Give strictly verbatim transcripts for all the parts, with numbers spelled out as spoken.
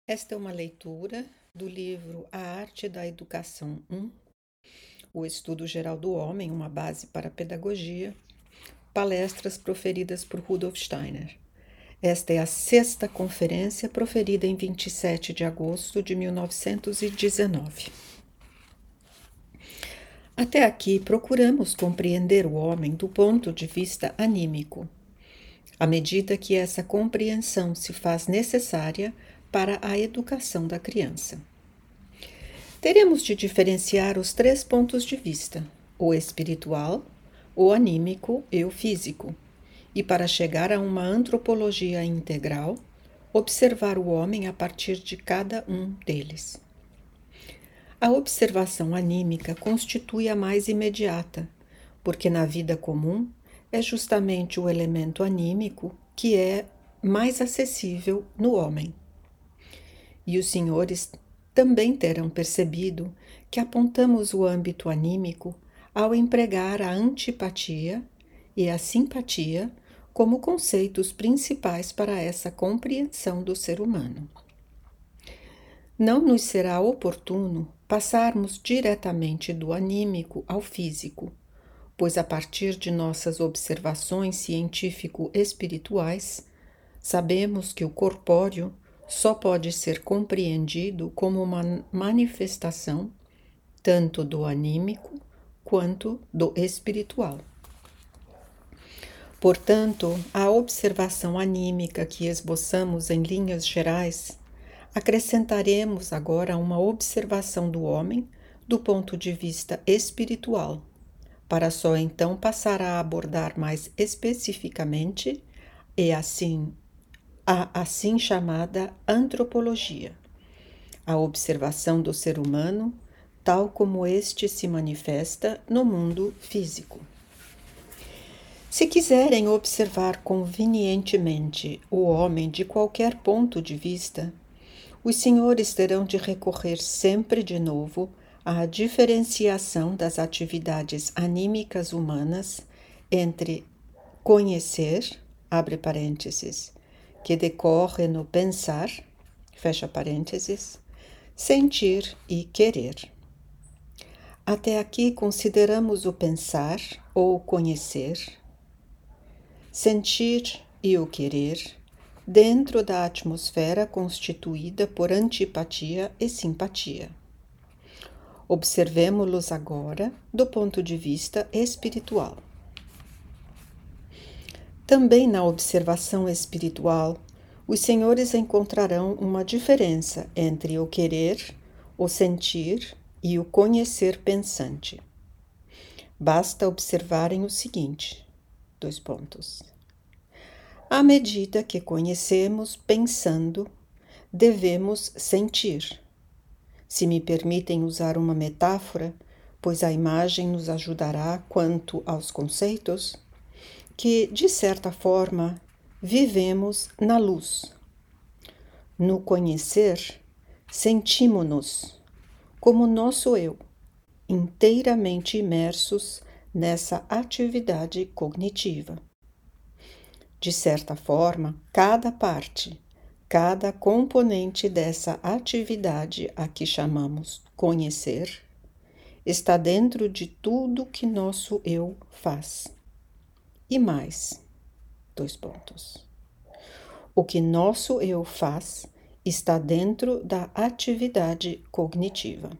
Esta é uma leitura do livro A Arte da Educação um, o Estudo Geral do Homem, uma base para a pedagogia, palestras proferidas por Rudolf Steiner. Esta é a sexta conferência proferida em vinte e sete de agosto de mil novecentos e dezenove. Até aqui, procuramos compreender o homem do ponto de vista anímico, à medida que essa compreensão se faz necessária para a educação da criança. Teremos de diferenciar os três pontos de vista, o espiritual, o anímico e o físico, e para chegar a uma antropologia integral, observar o homem a partir de cada um deles. A observação anímica constitui a mais imediata, porque na vida comum é justamente o elemento anímico que é mais acessível no homem. E os senhores também terão percebido que apontamos o âmbito anímico ao empregar a antipatia e a simpatia como conceitos principais para essa compreensão do ser humano. Não nos será oportuno passarmos diretamente do anímico ao físico, pois a partir de nossas observações científico-espirituais, sabemos que o corpóreo só pode ser compreendido como uma manifestação tanto do anímico quanto do espiritual. Portanto, a observação anímica que esboçamos em linhas gerais, acrescentaremos agora uma observação do homem do ponto de vista espiritual, para só então passar a abordar mais especificamente e assim a assim chamada antropologia, a observação do ser humano tal como este se manifesta no mundo físico. Se quiserem observar convenientemente o homem de qualquer ponto de vista, os senhores terão de recorrer sempre de novo à diferenciação das atividades anímicas humanas entre conhecer, abre parênteses, que decorre no pensar, fecha parênteses, sentir e querer. Até aqui consideramos o pensar ou conhecer, sentir e o querer dentro da atmosfera constituída por antipatia e simpatia. Observemo-los agora do ponto de vista espiritual. Também na observação espiritual, os senhores encontrarão uma diferença entre o querer, o sentir e o conhecer pensante. Basta observarem o seguinte, dois pontos. À medida que conhecemos pensando, devemos sentir. Se me permitem usar uma metáfora, pois a imagem nos ajudará quanto aos conceitos, que, de certa forma, vivemos na luz. No conhecer, sentimos-nos como nosso eu, inteiramente imersos nessa atividade cognitiva. De certa forma, cada parte, cada componente dessa atividade a que chamamos conhecer, está dentro de tudo que nosso eu faz. E mais, dois pontos. O que nosso eu faz está dentro da atividade cognitiva.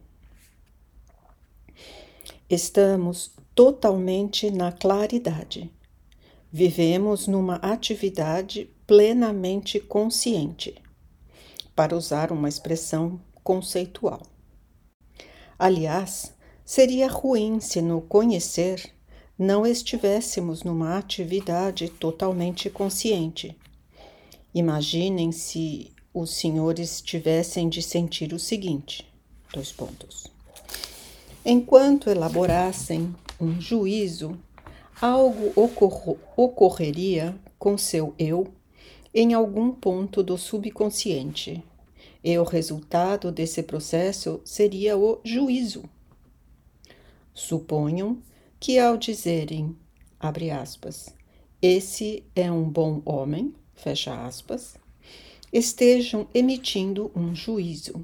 Estamos totalmente na claridade. Vivemos numa atividade plenamente consciente, para usar uma expressão conceitual. Aliás, seria ruim se no conhecer não estivéssemos numa atividade totalmente consciente. Imaginem se os senhores tivessem de sentir o seguinte, dois pontos. Enquanto elaborassem um juízo, algo ocor- ocorreria com seu eu em algum ponto do subconsciente, e o resultado desse processo seria o juízo. Suponham que ao dizerem, abre aspas, esse é um bom homem, fecha aspas, estejam emitindo um juízo.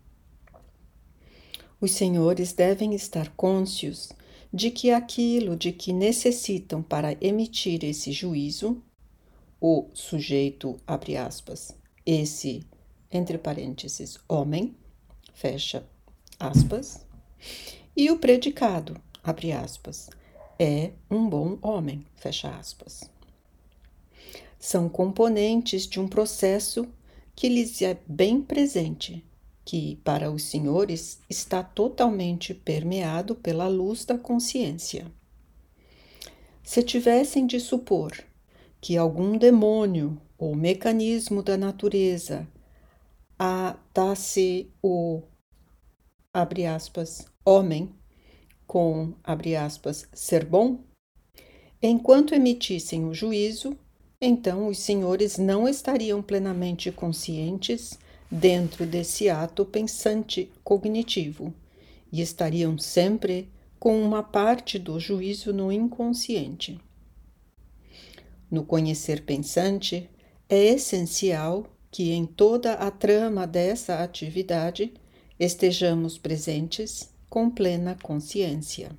Os senhores devem estar cônscios de que aquilo de que necessitam para emitir esse juízo, o sujeito, abre aspas, esse, entre parênteses, homem, fecha aspas, e o predicado, abre aspas, é um bom homem, fecha aspas. São componentes de um processo que lhes é bem presente, que, para os senhores, está totalmente permeado pela luz da consciência. Se tivessem de supor que algum demônio ou mecanismo da natureza atasse o, abre aspas, homem com, abre aspas, ser bom, enquanto emitissem o juízo, então os senhores não estariam plenamente conscientes dentro desse ato pensante cognitivo e estariam sempre com uma parte do juízo no inconsciente. No conhecer pensante, é essencial que em toda a trama dessa atividade estejamos presentes com plena consciência.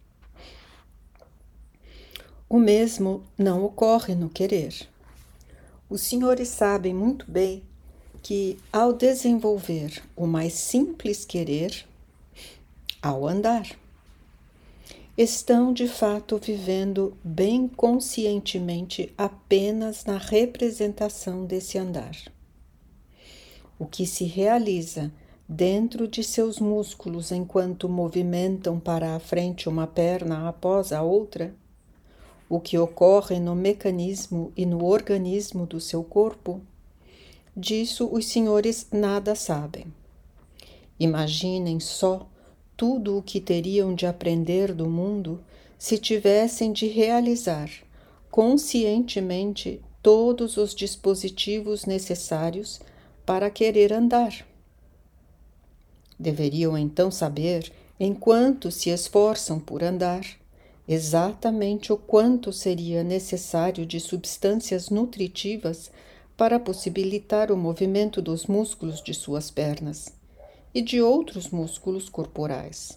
O mesmo não ocorre no querer. Os senhores sabem muito bem que, ao desenvolver o mais simples querer, ao andar, estão de fato vivendo bem conscientemente apenas na representação desse andar. O que se realiza dentro de seus músculos enquanto movimentam para a frente uma perna após a outra, o que ocorre no mecanismo e no organismo do seu corpo, disso os senhores nada sabem. Imaginem só tudo o que teriam de aprender do mundo se tivessem de realizar conscientemente todos os dispositivos necessários para querer andar. Deveriam então saber, enquanto se esforçam por andar, exatamente o quanto seria necessário de substâncias nutritivas para possibilitar o movimento dos músculos de suas pernas e de outros músculos corporais.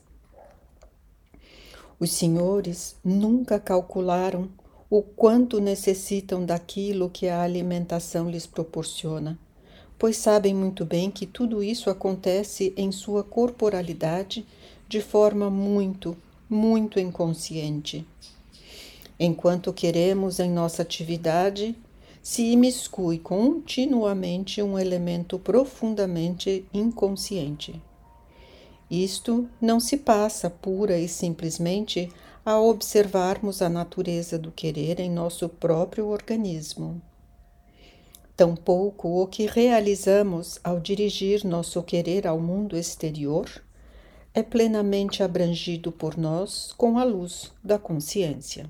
Os senhores nunca calcularam o quanto necessitam daquilo que a alimentação lhes proporciona, pois sabem muito bem que tudo isso acontece em sua corporalidade de forma muito, muito inconsciente. Enquanto queremos em nossa atividade, se imiscui continuamente um elemento profundamente inconsciente. Isto não se passa pura e simplesmente a observarmos a natureza do querer em nosso próprio organismo. Tampouco o que realizamos ao dirigir nosso querer ao mundo exterior é plenamente abrangido por nós com a luz da consciência.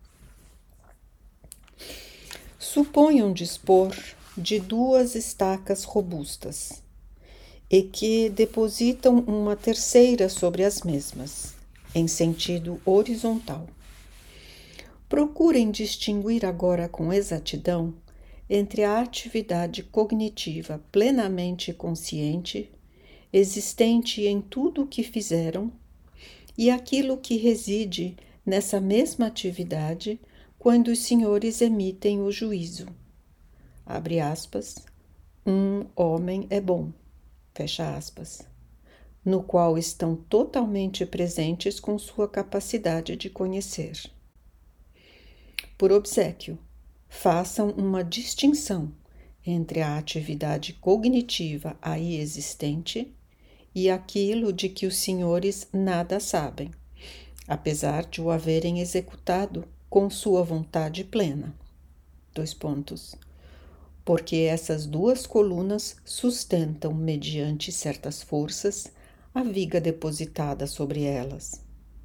Suponham dispor de duas estacas robustas e que depositam uma terceira sobre as mesmas, em sentido horizontal. Procurem distinguir agora com exatidão entre a atividade cognitiva plenamente consciente, existente em tudo o que fizeram, e aquilo que reside nessa mesma atividade quando os senhores emitem o juízo. Abre aspas, um homem é bom, fecha aspas, no qual estão totalmente presentes com sua capacidade de conhecer. Por obséquio, façam uma distinção entre a atividade cognitiva aí existente e aquilo de que os senhores nada sabem, apesar de o haverem executado com sua vontade plena. Dois pontos. Porque essas duas colunas sustentam, mediante certas forças, a viga depositada sobre elas.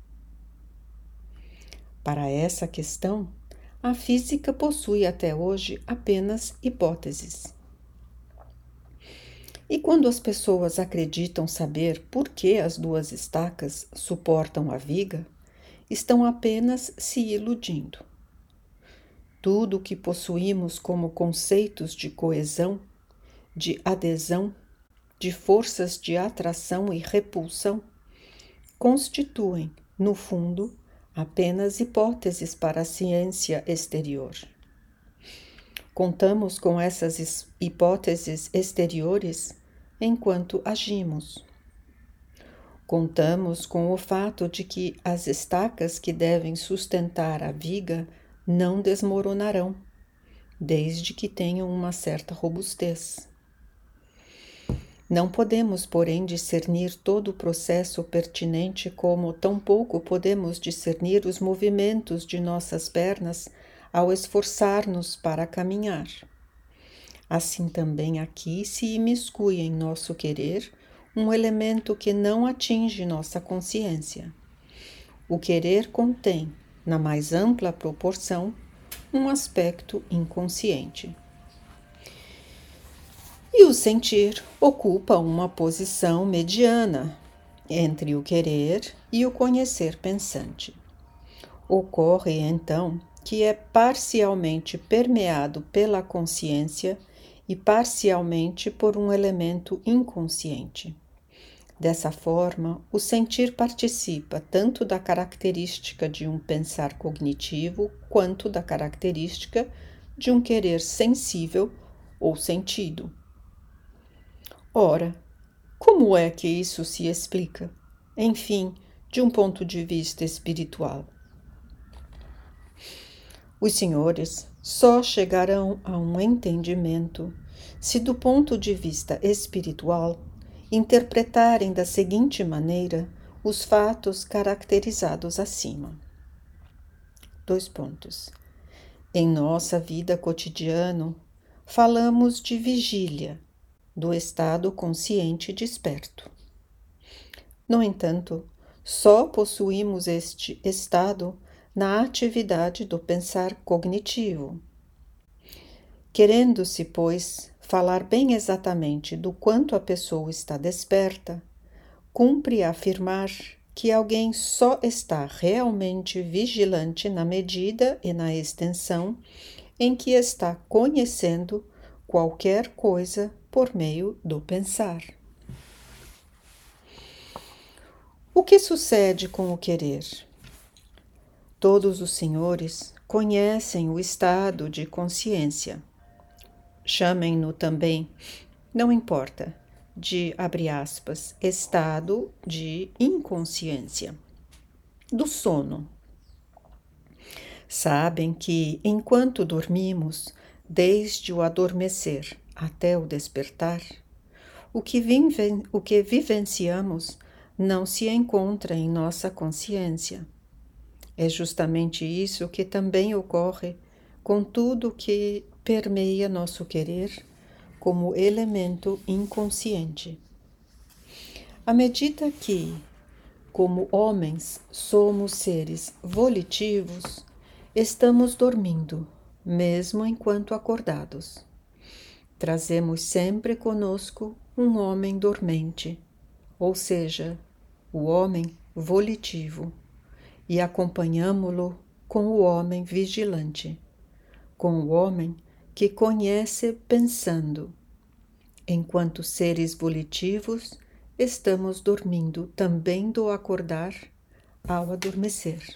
Para essa questão, a física possui até hoje apenas hipóteses. E quando as pessoas acreditam saber por que as duas estacas suportam a viga, estão apenas se iludindo. Tudo o que possuímos como conceitos de coesão de adesão, de forças de atração e repulsão, constituem, no fundo, apenas hipóteses para a ciência exterior. Contamos com essas hipóteses exteriores enquanto agimos. Contamos com o fato de que as estacas que devem sustentar a viga não desmoronarão, desde que tenham uma certa robustez. Não podemos, porém, discernir todo o processo pertinente, como tampouco podemos discernir os movimentos de nossas pernas ao esforçar-nos para caminhar. Assim também aqui se imiscui em nosso querer um elemento que não atinge nossa consciência. O querer contém, na mais ampla proporção, um aspecto inconsciente. E o sentir ocupa uma posição mediana entre o querer e o conhecer pensante. Ocorre, então, que é parcialmente permeado pela consciência e parcialmente por um elemento inconsciente. Dessa forma, o sentir participa tanto da característica de um pensar cognitivo quanto da característica de um querer sensível ou sentido. Ora, como é que isso se explica? Enfim, de um ponto de vista espiritual. Os senhores só chegarão a um entendimento se, do ponto de vista espiritual, interpretarem da seguinte maneira os fatos caracterizados acima. Dois pontos. Em nossa vida cotidiana, falamos de vigília, do estado consciente desperto. No entanto, só possuímos este estado na atividade do pensar cognitivo. Querendo-se, pois, falar bem exatamente do quanto a pessoa está desperta, cumpre afirmar que alguém só está realmente vigilante na medida e na extensão em que está conhecendo qualquer coisa por meio do pensar. O que sucede com o querer? Todos os senhores conhecem o estado de consciência. Chamem-no também, não importa, de, abre aspas, estado de inconsciência, do sono. Sabem que, enquanto dormimos, desde o adormecer até o despertar, o que, vive, o que vivenciamos não se encontra em nossa consciência. É justamente isso que também ocorre com tudo que permeia nosso querer como elemento inconsciente. À medida que, como homens, somos seres volitivos, estamos dormindo, mesmo enquanto acordados. Trazemos sempre conosco um homem dormente, ou seja, o homem volitivo, e acompanhamo-lo com o homem vigilante, com o homem que conhece pensando. Enquanto seres volitivos, estamos dormindo também do acordar ao adormecer.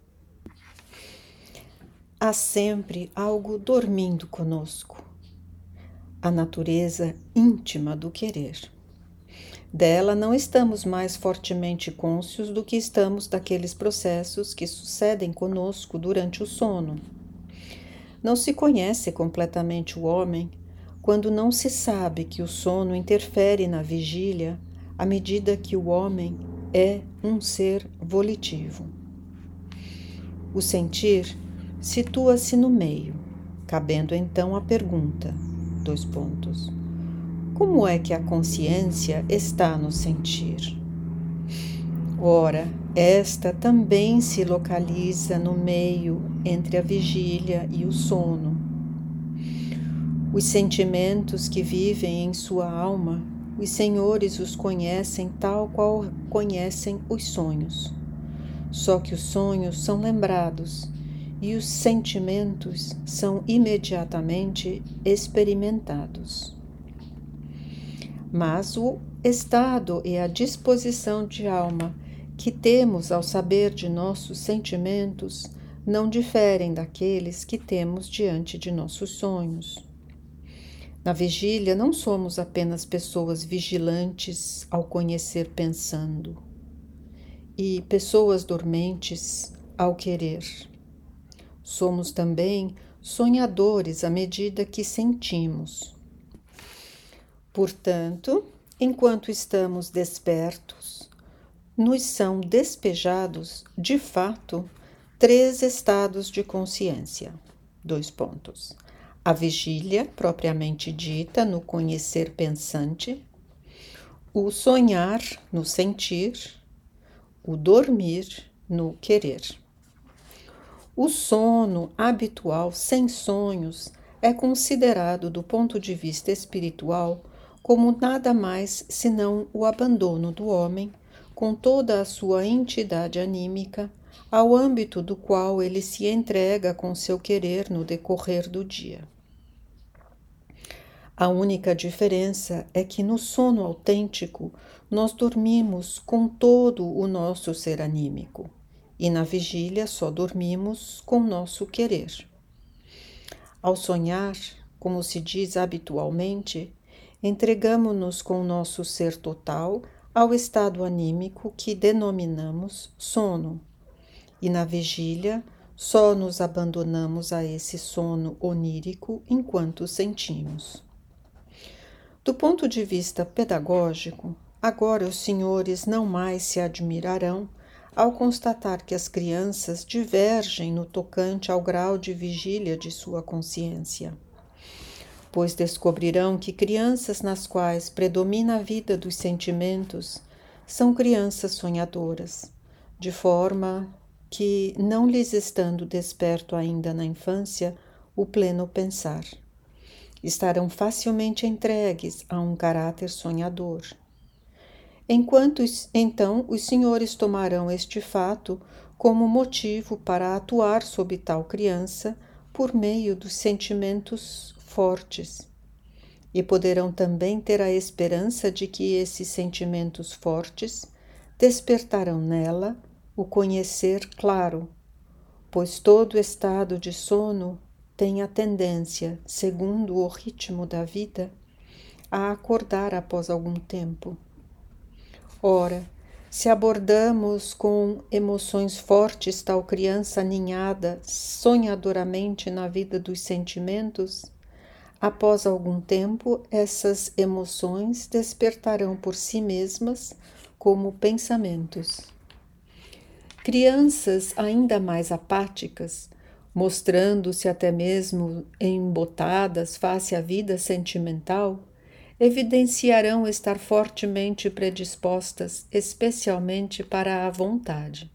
Há sempre algo dormindo conosco, a natureza íntima do querer. Dela não estamos mais fortemente cônscios do que estamos daqueles processos que sucedem conosco durante o sono. Não se conhece completamente o homem quando não se sabe que o sono interfere na vigília à medida que o homem é um ser volitivo. O sentir situa-se no meio, cabendo então a pergunta, dois pontos. Como é que a consciência está no sentir? Ora, esta também se localiza no meio entre a vigília e o sono. Os sentimentos que vivem em sua alma, os senhores os conhecem tal qual conhecem os sonhos. Só que os sonhos são lembrados e os sentimentos são imediatamente experimentados. mas o estado e a disposição de alma que temos ao saber de nossos sentimentos não diferem daqueles que temos diante de nossos sonhos. Na vigília, não somos apenas pessoas vigilantes ao conhecer pensando, e pessoas dormentes ao querer. Somos também sonhadores à medida que sentimos. Portanto, enquanto estamos despertos, nos são despejados, de fato, três estados de consciência. Dois pontos. A vigília, propriamente dita, no conhecer pensante, o sonhar, no sentir, o dormir, no querer. O sono habitual, sem sonhos, é considerado, do ponto de vista espiritual, como nada mais senão o abandono do homem, com toda a sua entidade anímica, ao âmbito do qual ele se entrega com seu querer no decorrer do dia. A única diferença é que no sono autêntico nós dormimos com todo o nosso ser anímico, e na vigília só dormimos com nosso querer. Ao sonhar, como se diz habitualmente, entregamo-nos com nosso ser total ao estado anímico que denominamos sono, e na vigília só nos abandonamos a esse sono onírico enquanto sentimos. Do ponto de vista pedagógico, agora os senhores não mais se admirarão ao constatar que as crianças divergem no tocante ao grau de vigília de sua consciência, pois descobrirão que crianças nas quais predomina a vida dos sentimentos são crianças sonhadoras, de forma que, não lhes estando desperto ainda na infância o pleno pensar, estarão facilmente entregues a um caráter sonhador. Enquanto, então, os senhores tomarão este fato como motivo para atuar sobre tal criança por meio dos sentimentos fortes, e poderão também ter a esperança de que esses sentimentos fortes despertarão nela o conhecer claro, pois todo estado de sono tem a tendência, segundo o ritmo da vida, a acordar após algum tempo. Ora, se abordamos com emoções fortes tal criança aninhada sonhadoramente na vida dos sentimentos, após algum tempo essas emoções despertarão por si mesmas como pensamentos. Crianças ainda mais apáticas, mostrando-se até mesmo embotadas face à vida sentimental, evidenciarão estar fortemente predispostas, especialmente para a vontade.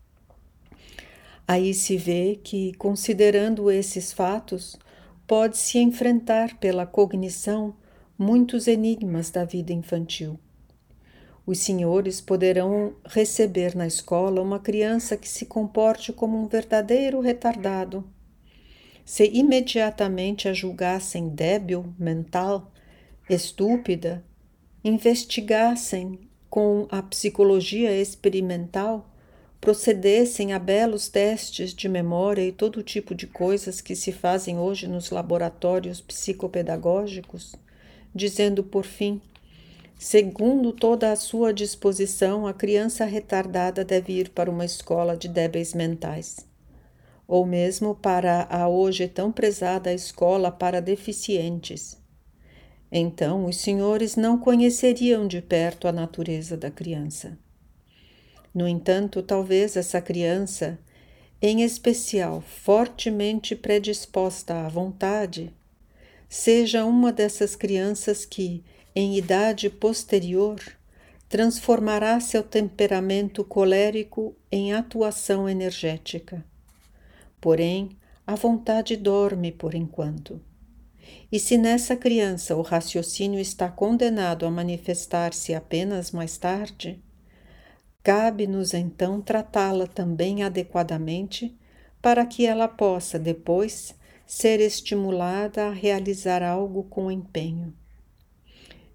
Aí se vê que, considerando esses fatos, pode-se enfrentar pela cognição muitos enigmas da vida infantil. Os senhores poderão receber na escola uma criança que se comporte como um verdadeiro retardado. Se imediatamente a julgassem débil, mental, estúpida, investigassem com a psicologia experimental, procedessem a belos testes de memória e todo tipo de coisas que se fazem hoje nos laboratórios psicopedagógicos, dizendo por fim: segundo toda a sua disposição, a criança retardada deve ir para uma escola de débeis mentais, ou mesmo para a hoje tão prezada escola para deficientes. Então, os senhores não conheceriam de perto a natureza da criança. No entanto, talvez essa criança, em especial fortemente predisposta à vontade, seja uma dessas crianças que, em idade posterior, transformará seu temperamento colérico em atuação energética. Porém, a vontade dorme por enquanto. E se nessa criança o raciocínio está condenado a manifestar-se apenas mais tarde, cabe-nos então tratá-la também adequadamente para que ela possa, depois, ser estimulada a realizar algo com empenho.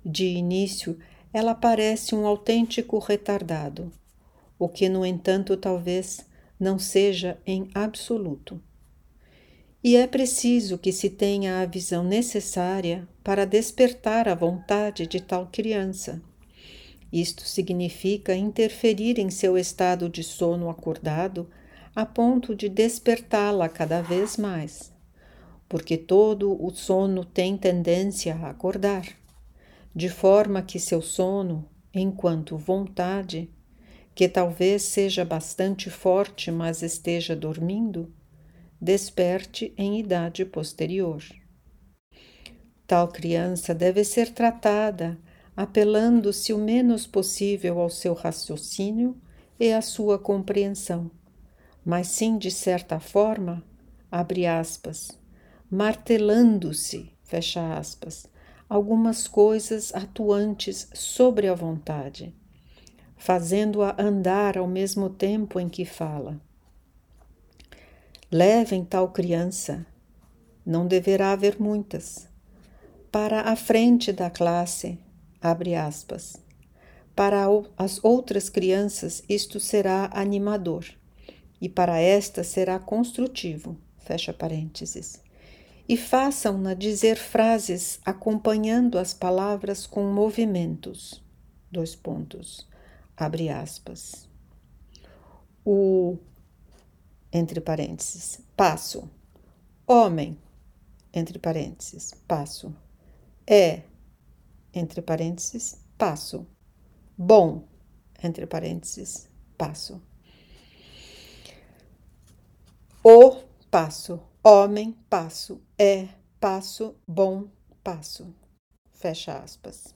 De início, ela parece um autêntico retardado, o que, no entanto, talvez não seja em absoluto. E é preciso que se tenha a visão necessária para despertar a vontade de tal criança. Isto significa interferir em seu estado de sono acordado a ponto de despertá-la cada vez mais, porque todo o sono tem tendência a acordar, de forma que seu sono, enquanto vontade, que talvez seja bastante forte, mas esteja dormindo, desperte em idade posterior. Tal criança deve ser tratada apelando-se o menos possível ao seu raciocínio e à sua compreensão, mas sim, de certa forma, abre aspas, martelando-se, fecha aspas, algumas coisas atuantes sobre a vontade, fazendo-a andar ao mesmo tempo em que fala. Levem tal criança, não deverá haver muitas, para a frente da classe, abre aspas. Para as outras crianças isto será animador, e para esta será construtivo, fecha parênteses. E façam-na dizer frases acompanhando as palavras com movimentos, dois pontos, abre aspas. O, entre parênteses, passo, homem, entre parênteses, passo, é, entre parênteses, passo, bom, entre parênteses, passo. O, passo, homem, passo, é, passo, bom, passo, fecha aspas.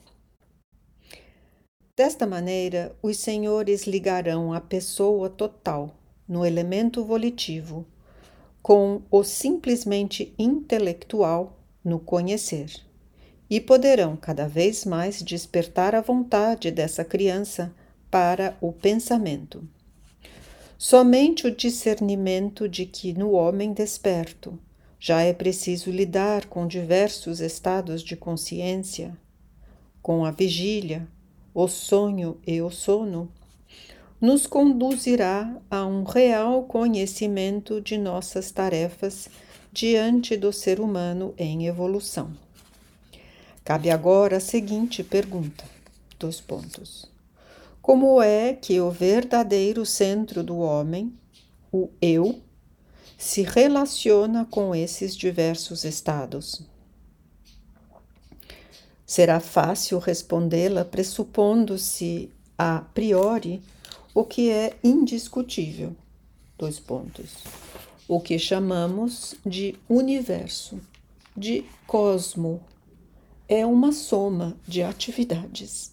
Desta maneira, os senhores ligarão a pessoa total, no elemento volitivo, com o simplesmente intelectual, no conhecer, e poderão cada vez mais despertar a vontade dessa criança para o pensamento. Somente o discernimento de que no homem desperto já é preciso lidar com diversos estados de consciência, com a vigília, o sonho e o sono, nos conduzirá a um real conhecimento de nossas tarefas diante do ser humano em evolução. Cabe agora a seguinte pergunta, dois pontos. Como é que o verdadeiro centro do homem, o eu, se relaciona com esses diversos estados? Será fácil respondê-la pressupondo-se a priori o que é indiscutível, dois pontos, o que chamamos de universo, de cosmo, é uma soma de atividades.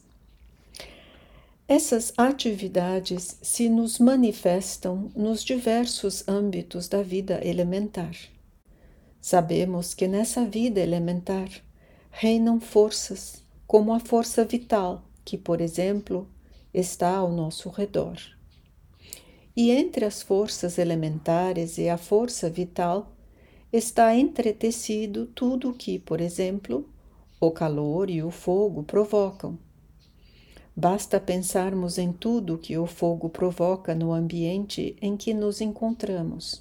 Essas atividades se nos manifestam nos diversos âmbitos da vida elementar. Sabemos que nessa vida elementar reinam forças, como a força vital, que, por exemplo, está ao nosso redor. E entre as forças elementares e a força vital está entretecido tudo o que, por exemplo, o calor e o fogo provocam. Basta pensarmos em tudo que o fogo provoca no ambiente em que nos encontramos.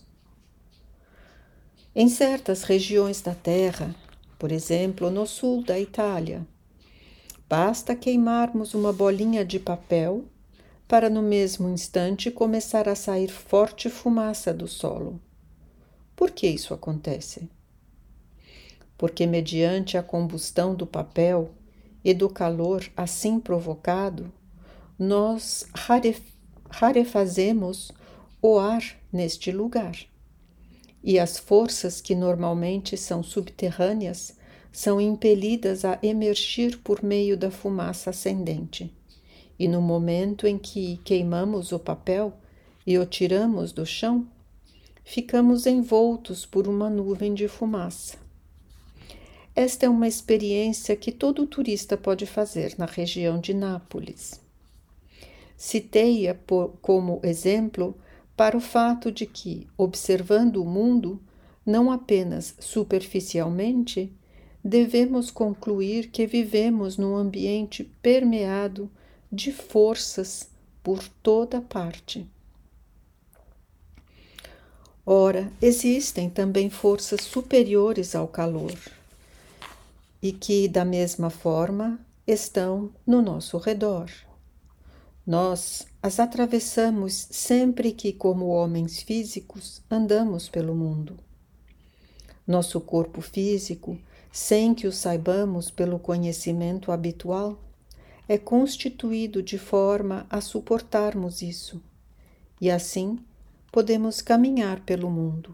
Em certas regiões da Terra, por exemplo, no sul da Itália, basta queimarmos uma bolinha de papel para no mesmo instante começar a sair forte fumaça do solo. Por que isso acontece? Porque mediante a combustão do papel e do calor assim provocado, nós raref- rarefazemos o ar neste lugar. E as forças que normalmente são subterrâneas são impelidas a emergir por meio da fumaça ascendente. E no momento em que queimamos o papel e o tiramos do chão, ficamos envoltos por uma nuvem de fumaça. Esta é uma experiência que todo turista pode fazer na região de Nápoles. Citei-a como exemplo para o fato de que, observando o mundo, não apenas superficialmente, devemos concluir que vivemos num ambiente permeado de forças por toda parte. Ora, existem também forças superiores ao calor e que, da mesma forma, estão no nosso redor. Nós as atravessamos sempre que, como homens físicos, andamos pelo mundo. Nosso corpo físico, sem que o saibamos pelo conhecimento habitual, é constituído de forma a suportarmos isso, e assim podemos caminhar pelo mundo.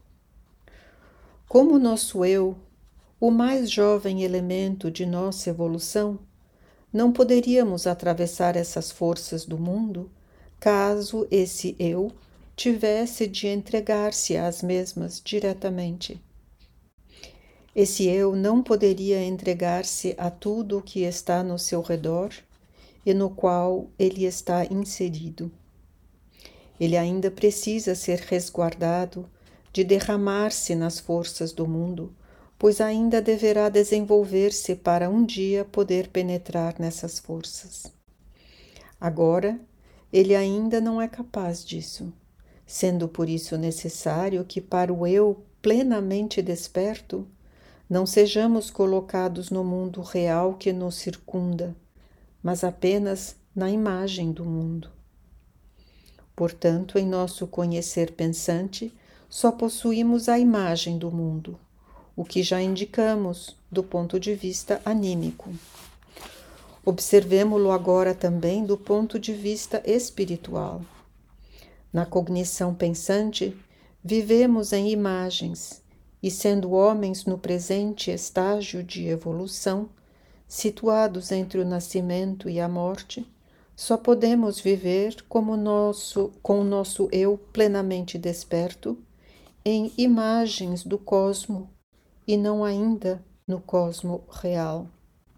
Como nosso eu, o mais jovem elemento de nossa evolução, não poderíamos atravessar essas forças do mundo caso esse eu tivesse de entregar-se às mesmas diretamente. Esse eu não poderia entregar-se a tudo o que está no seu redor e no qual ele está inserido. Ele ainda precisa ser resguardado de derramar-se nas forças do mundo, pois ainda deverá desenvolver-se para um dia poder penetrar nessas forças. Agora, ele ainda não é capaz disso, sendo por isso necessário que, para o eu plenamente desperto, não sejamos colocados no mundo real que nos circunda, mas apenas na imagem do mundo. Portanto, em nosso conhecer pensante, só possuímos a imagem do mundo, o que já indicamos do ponto de vista anímico. Observemo-lo agora também do ponto de vista espiritual. Na cognição pensante, vivemos em imagens, e sendo homens no presente estágio de evolução, situados entre o nascimento e a morte, só podemos viver como nosso, com o nosso eu plenamente desperto, em imagens do cosmo, e não ainda no cosmo real.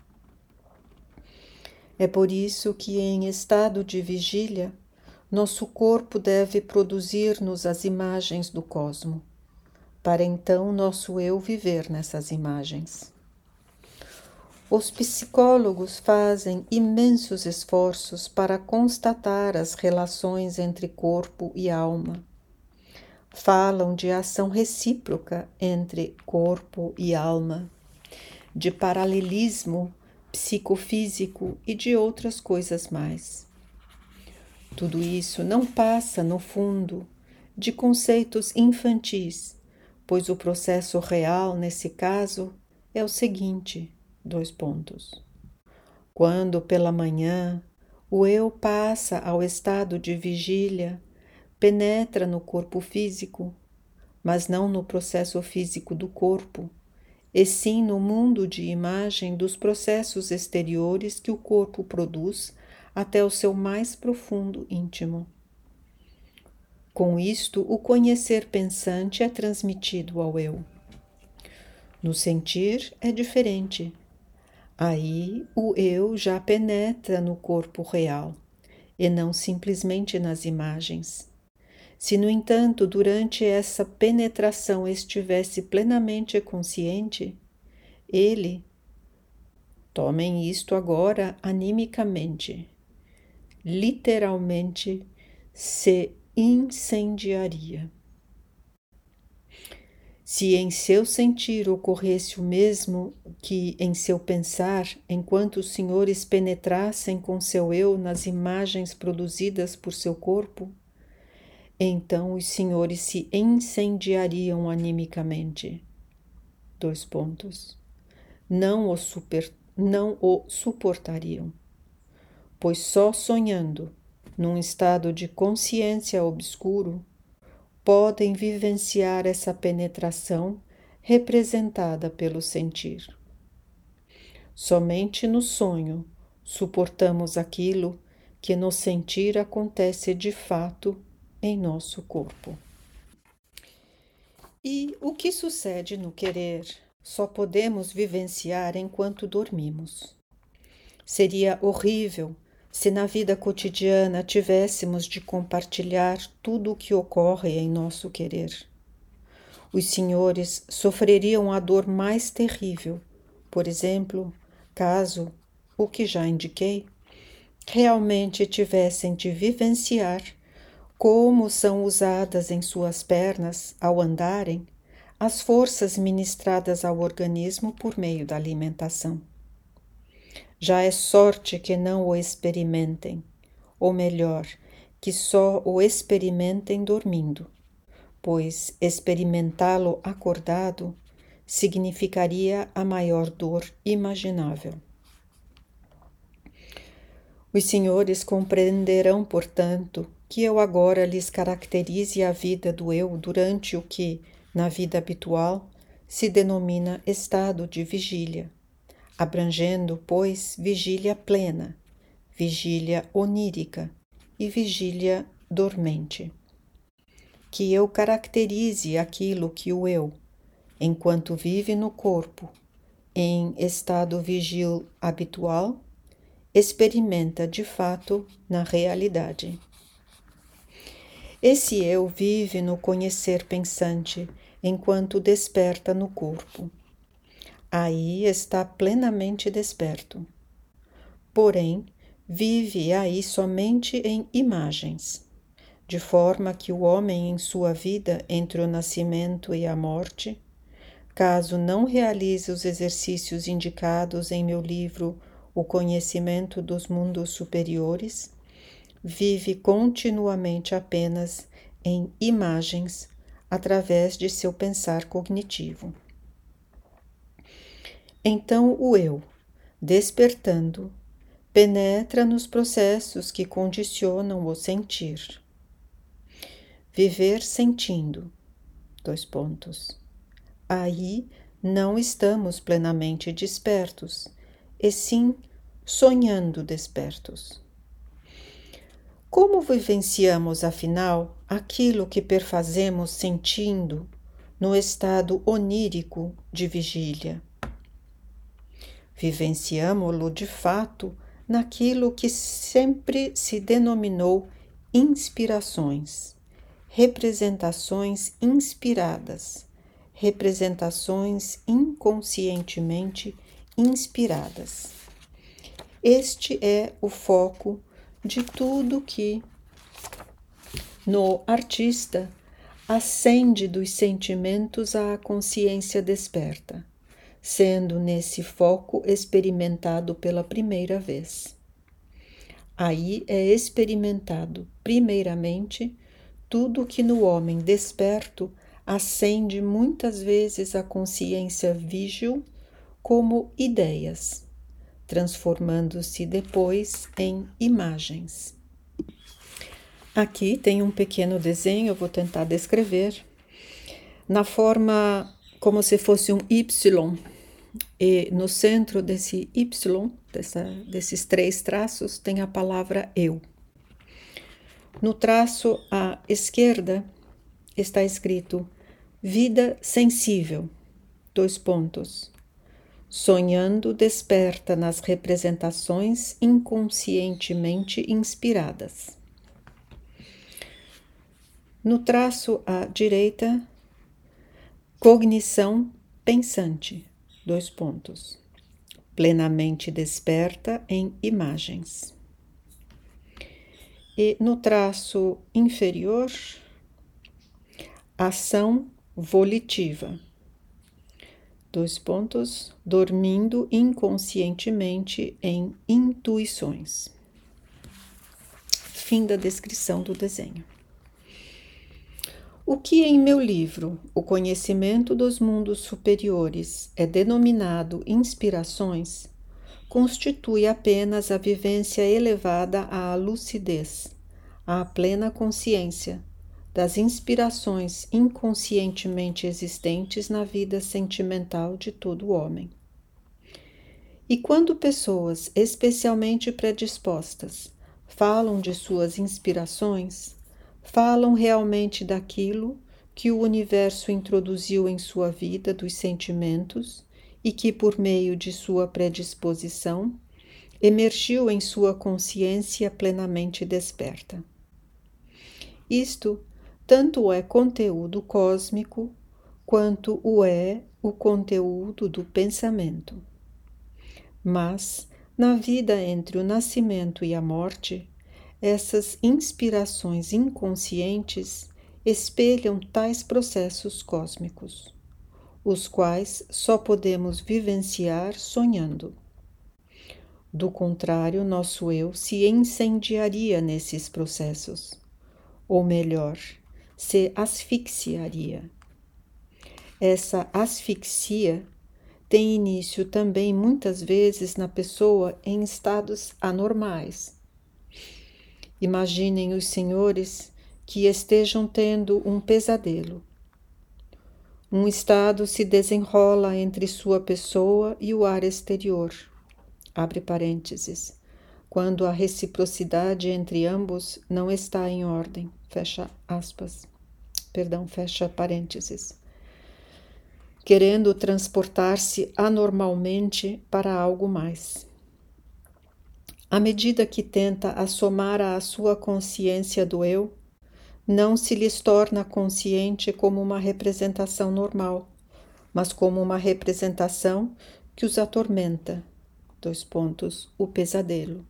É por isso que, em estado de vigília, nosso corpo deve produzir-nos as imagens do cosmo, para então nosso eu viver nessas imagens. Os psicólogos fazem imensos esforços para constatar as relações entre corpo e alma. Falam de ação recíproca entre corpo e alma, de paralelismo psicofísico e de outras coisas mais. Tudo isso não passa, no fundo, de conceitos infantis, pois o processo real, nesse caso, é o seguinte, dois pontos. Quando, pela manhã, o eu passa ao estado de vigília, penetra no corpo físico, mas não no processo físico do corpo, e sim no mundo de imagem dos processos exteriores que o corpo produz até o seu mais profundo íntimo. Com isto, o conhecer pensante é transmitido ao eu. No sentir é diferente. Aí o eu já penetra no corpo real, e não simplesmente nas imagens. Se, no entanto, durante essa penetração estivesse plenamente consciente, ele, tomem isto agora animicamente, literalmente se incendiaria. Se em seu sentir ocorresse o mesmo que em seu pensar, enquanto os senhores penetrassem com seu eu nas imagens produzidas por seu corpo, então os senhores se incendiariam animicamente. Dois pontos. Não o, super, não o suportariam, pois só sonhando, num estado de consciência obscuro, podem vivenciar essa penetração representada pelo sentir. Somente no sonho suportamos aquilo que no sentir acontece de fato em nosso corpo. E o que sucede no querer só podemos vivenciar enquanto dormimos. Seria horrível se na vida cotidiana tivéssemos de compartilhar tudo o que ocorre em nosso querer. Os senhores sofreriam a dor mais terrível, Por exemplo, caso, o que já indiquei, realmente tivessem de vivenciar como são usadas em suas pernas, ao andarem, as forças ministradas ao organismo por meio da alimentação. Já é sorte que não o experimentem, ou melhor, que só o experimentem dormindo, pois experimentá-lo acordado significaria a maior dor imaginável. Os senhores compreenderão, portanto, que eu agora lhes caracterize a vida do eu durante o que, na vida habitual, se denomina estado de vigília, abrangendo, pois, vigília plena, vigília onírica e vigília dormente. Que eu caracterize aquilo que o eu, enquanto vive no corpo, em estado vigil habitual, experimenta de fato na realidade. Esse eu vive no conhecer pensante, enquanto desperta no corpo. Aí está plenamente desperto. Porém, vive aí somente em imagens, de forma que o homem em sua vida entre o nascimento e a morte, caso não realize os exercícios indicados em meu livro O Conhecimento dos Mundos Superiores, vive continuamente apenas em imagens através de seu pensar cognitivo. Então o eu, despertando, penetra nos processos que condicionam o sentir. Viver sentindo, dois pontos. Aí não estamos plenamente despertos, e sim sonhando despertos. Como vivenciamos, afinal, aquilo que perfazemos sentindo no estado onírico de vigília? Vivenciamo-lo de fato naquilo que sempre se denominou inspirações, representações inspiradas, representações inconscientemente inspiradas. Este é o foco de tudo que, no artista, ascende dos sentimentos à consciência desperta, sendo nesse foco experimentado pela primeira vez. Aí é experimentado, primeiramente, tudo que no homem desperto ascende muitas vezes à consciência vígil como ideias, transformando-se depois em imagens. Aqui tem um pequeno desenho, eu vou tentar descrever, na forma como se fosse um Y, e no centro desse Y, dessa, desses três traços, tem a palavra eu. No traço à esquerda está escrito vida sensível, dois pontos. Sonhando desperta nas representações inconscientemente inspiradas. No traço à direita, cognição pensante, dois pontos. Plenamente desperta em imagens. E no traço inferior, ação volitiva. Dois pontos, dormindo inconscientemente em intuições. Fim da descrição do desenho. O que em meu livro, O Conhecimento dos Mundos Superiores, é denominado inspirações, constitui apenas a vivência elevada à lucidez, à plena consciência, das inspirações inconscientemente existentes na vida sentimental de todo homem. E quando pessoas especialmente predispostas falam de suas inspirações, falam realmente daquilo que o universo introduziu em sua vida dos sentimentos e que, por meio de sua predisposição, emergiu em sua consciência plenamente desperta. Isto tanto é conteúdo cósmico, quanto o é o conteúdo do pensamento. Mas, na vida entre o nascimento e a morte, essas inspirações inconscientes espelham tais processos cósmicos, os quais só podemos vivenciar sonhando. Do contrário, nosso eu se incendiaria nesses processos, ou melhor, se asfixiaria. Essa asfixia tem início também muitas vezes na pessoa em estados anormais. Imaginem os senhores que estejam tendo um pesadelo. Um estado se desenrola entre sua pessoa e o ar exterior. Abre parênteses. Quando a reciprocidade entre ambos não está em ordem. Fecha aspas. Perdão, fecha parênteses. Querendo transportar-se anormalmente para algo mais. À medida que tenta assomar à sua consciência do eu, não se lhes torna consciente como uma representação normal, mas como uma representação que os atormenta. Dois pontos, o pesadelo.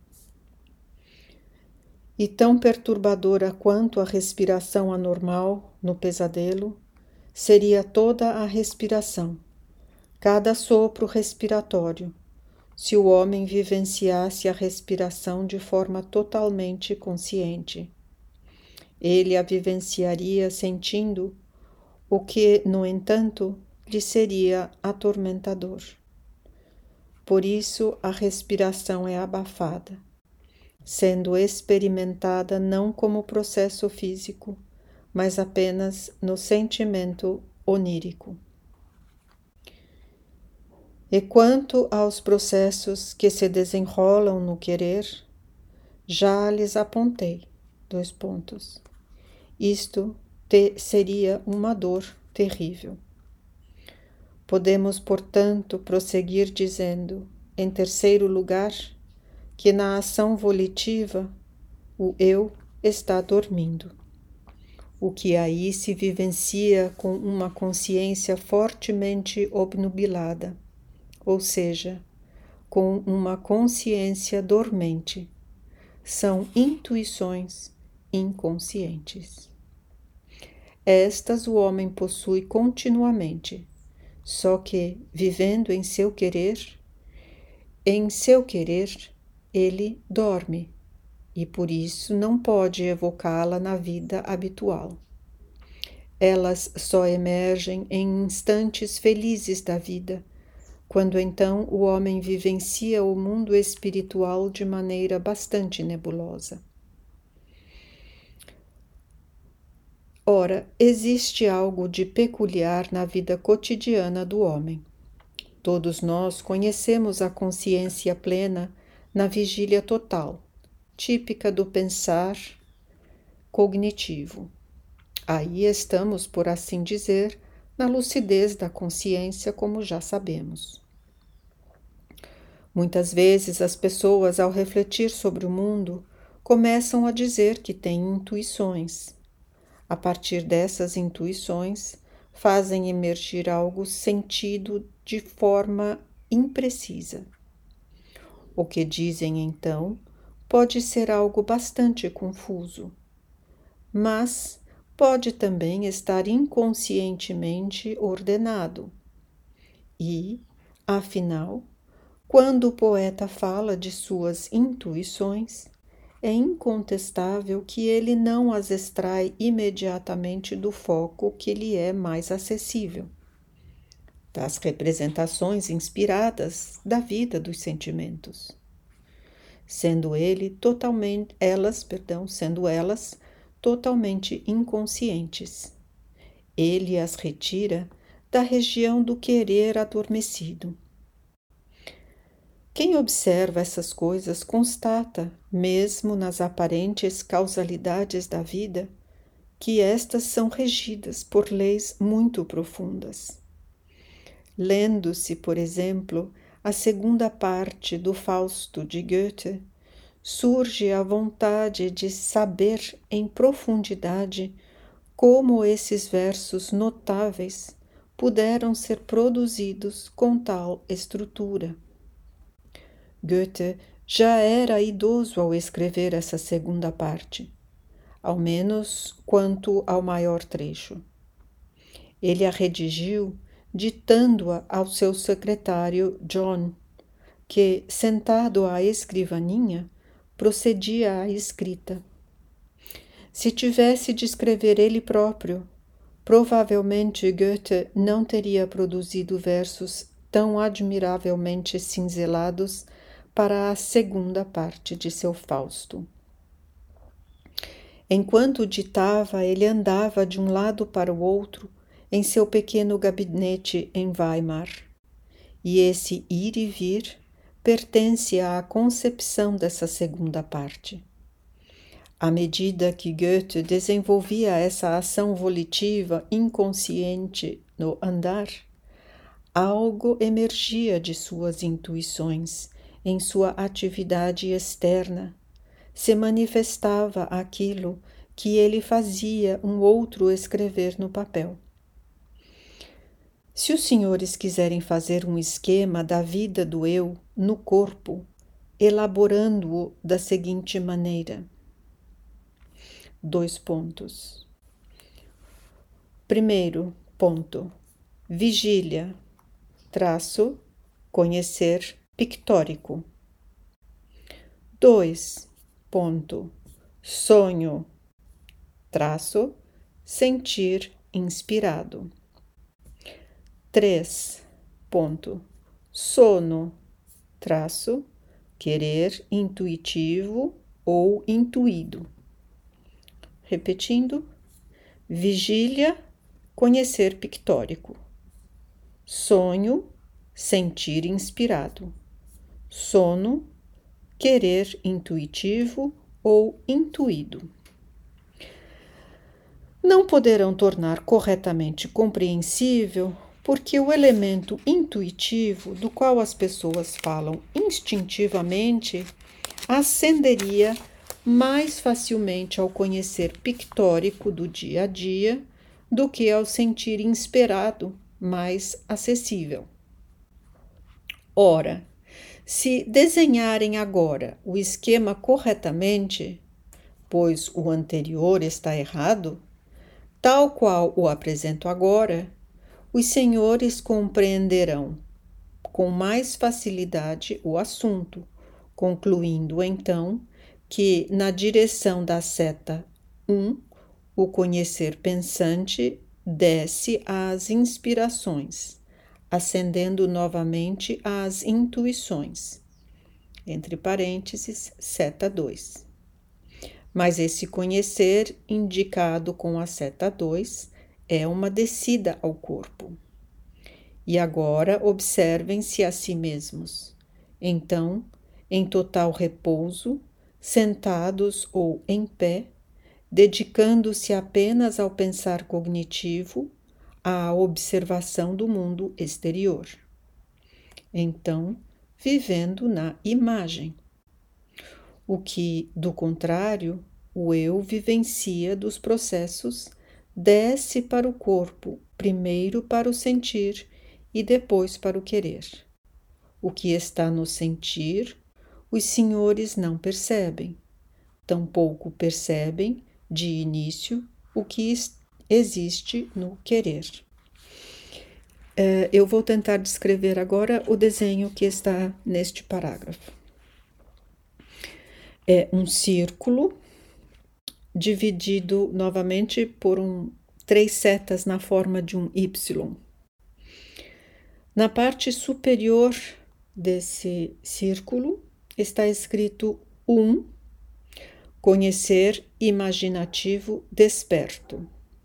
E tão perturbadora quanto a respiração anormal no pesadelo, seria toda a respiração, cada sopro respiratório, se o homem vivenciasse a respiração de forma totalmente consciente. Ele a vivenciaria sentindo o que, no entanto, lhe seria atormentador. Por isso, a respiração é abafada, sendo experimentada não como processo físico, mas apenas no sentimento onírico. E quanto aos processos que se desenrolam no querer, já lhes apontei, dois pontos. Isto te seria uma dor terrível. Podemos, portanto, prosseguir dizendo, em terceiro lugar, que na ação volitiva o eu está dormindo, o que aí se vivencia com uma consciência fortemente obnubilada, ou seja, com uma consciência dormente. São intuições inconscientes. Estas o homem possui continuamente, só que, vivendo em seu querer, em seu querer, ele dorme, e por isso não pode evocá-la na vida habitual. Elas só emergem em instantes felizes da vida, quando então o homem vivencia o mundo espiritual de maneira bastante nebulosa. Ora, existe algo de peculiar na vida cotidiana do homem. Todos nós conhecemos a consciência plena na vigília total, típica do pensar cognitivo. Aí estamos, por assim dizer, na lucidez da consciência, como já sabemos. Muitas vezes as pessoas, ao refletir sobre o mundo, começam a dizer que têm intuições. A partir dessas intuições, fazem emergir algo sentido de forma imprecisa. O que dizem então pode ser algo bastante confuso, mas pode também estar inconscientemente ordenado. E, afinal, quando o poeta fala de suas intuições, é incontestável que ele não as extrai imediatamente do foco que lhe é mais acessível, das representações inspiradas da vida dos sentimentos, sendo ele totalmente elas, perdão, sendo elas totalmente inconscientes. Ele as retira da região do querer adormecido. Quem observa essas coisas constata, mesmo nas aparentes causalidades da vida, que estas são regidas por leis muito profundas. Lendo-se, por exemplo, a segunda parte do Fausto de Goethe, surge a vontade de saber em profundidade como esses versos notáveis puderam ser produzidos com tal estrutura. Goethe já era idoso ao escrever essa segunda parte, ao menos quanto ao maior trecho. Ele a redigiu ditando-a ao seu secretário John, que, sentado à escrivaninha, procedia à escrita. Se tivesse de escrever ele próprio, provavelmente Goethe não teria produzido versos tão admiravelmente cinzelados para a segunda parte de seu Fausto. Enquanto ditava, ele andava de um lado para o outro em seu pequeno gabinete em Weimar, e esse ir e vir pertence à concepção dessa segunda parte. À medida que Goethe desenvolvia essa ação volitiva inconsciente no andar, algo emergia de suas intuições em sua atividade externa, se manifestava aquilo que ele fazia um outro escrever no papel. Se os senhores quiserem fazer um esquema da vida do eu no corpo, elaborando-o da seguinte maneira. Dois pontos. Primeiro ponto. Vigília, traço, conhecer pictórico. Dois. Ponto. Sonho, traço, sentir inspirado. Três. Ponto. Sono, traço, querer intuitivo ou intuído. Repetindo, vigília, conhecer pictórico. Sonho, sentir inspirado. Sono, querer intuitivo ou intuído. Não poderão tornar corretamente compreensível porque o elemento intuitivo, do qual as pessoas falam instintivamente, ascenderia mais facilmente ao conhecer pictórico do dia a dia do que ao sentir inspirado, mais acessível. Ora, se desenharem agora o esquema corretamente, pois o anterior está errado, tal qual o apresento agora, os senhores compreenderão com mais facilidade o assunto, concluindo então que na direção da seta um, o conhecer pensante desce às inspirações, ascendendo novamente às intuições, entre parênteses, seta dois. Mas esse conhecer, indicado com a seta dois, é uma descida ao corpo. E agora observem-se a si mesmos. Então, em total repouso, sentados ou em pé, dedicando-se apenas ao pensar cognitivo, à observação do mundo exterior. Então, vivendo na imagem. O que, do contrário, o eu vivencia dos processos, desce para o corpo, primeiro para o sentir e depois para o querer. O que está no sentir, os senhores não percebem. Tampouco percebem, de início, o que existe no querer. Eu vou tentar descrever agora o desenho que está neste parágrafo. É um círculo dividido novamente por um, três setas na forma de um Y. Na parte superior desse círculo está escrito um, conhecer imaginativo desperto.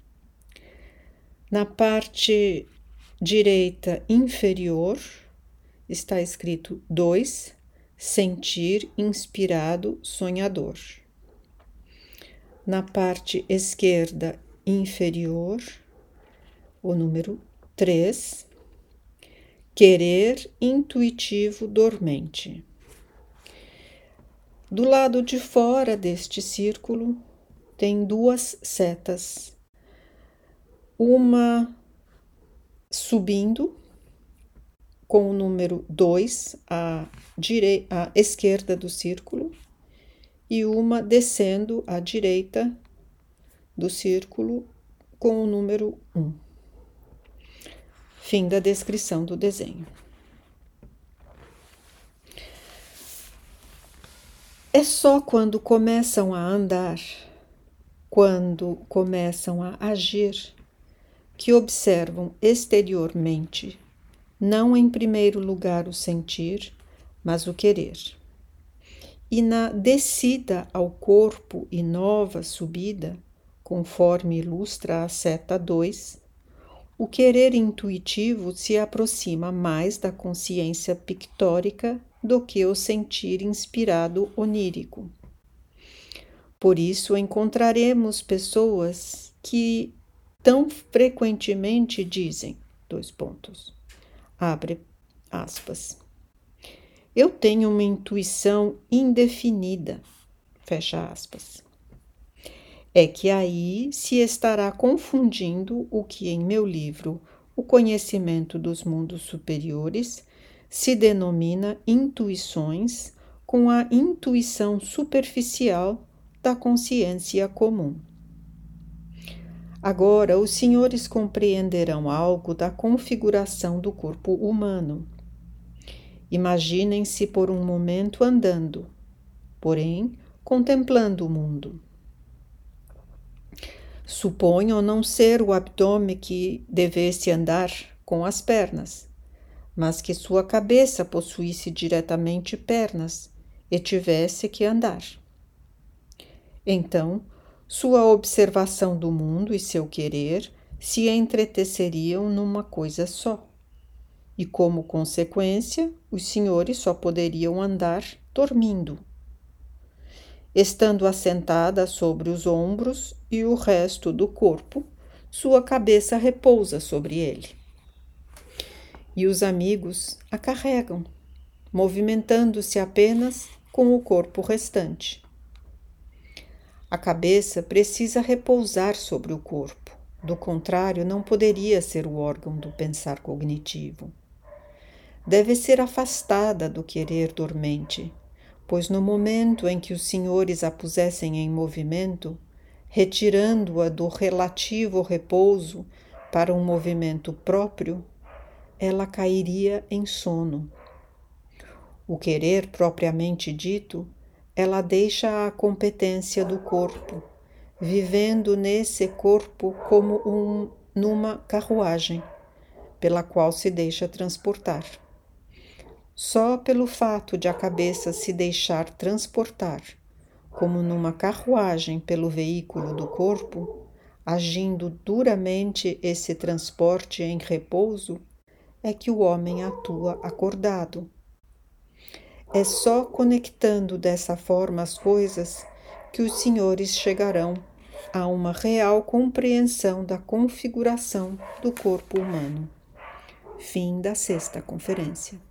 Na parte direita inferior está escrito dois, sentir inspirado sonhador. Na parte esquerda inferior, o número três, querer intuitivo dormente. Do lado de fora deste círculo tem duas setas, uma subindo com o número dois à, direi- à esquerda do círculo e uma descendo à direita do círculo com o número um. Fim da descrição do desenho. É só quando começam a andar, quando começam a agir, que observam exteriormente, não em primeiro lugar o sentir, mas o querer. E na descida ao corpo e nova subida, conforme ilustra a seta dois, o querer intuitivo se aproxima mais da consciência pictórica do que o sentir inspirado onírico. Por isso encontraremos pessoas que tão frequentemente dizem, dois pontos, abre aspas, eu tenho uma intuição indefinida, fecha aspas. É que aí se estará confundindo o que em meu livro, O Conhecimento dos Mundos Superiores, se denomina intuições com a intuição superficial da consciência comum. Agora, os senhores compreenderão algo da configuração do corpo humano. Imaginem-se por um momento andando, porém, contemplando o mundo. Suponham não ser o abdômen que devesse andar com as pernas, mas que sua cabeça possuísse diretamente pernas e tivesse que andar. Então, sua observação do mundo e seu querer se entreteceriam numa coisa só. E, como consequência, os senhores só poderiam andar dormindo, estando assentada sobre os ombros e o resto do corpo, sua cabeça repousa sobre ele. E os amigos a carregam, movimentando-se apenas com o corpo restante. A cabeça precisa repousar sobre o corpo, do contrário, não poderia ser o órgão do pensar cognitivo. Deve ser afastada do querer dormente, pois no momento em que os senhores a pusessem em movimento, retirando-a do relativo repouso para um movimento próprio, ela cairia em sono. O querer propriamente dito, ela deixa à competência do corpo, vivendo nesse corpo como um, numa carruagem, pela qual se deixa transportar. Só pelo fato de a cabeça se deixar transportar, como numa carruagem pelo veículo do corpo, agindo duramente esse transporte em repouso, é que o homem atua acordado. É só conectando dessa forma as coisas que os senhores chegarão a uma real compreensão da configuração do corpo humano. Fim da sexta conferência.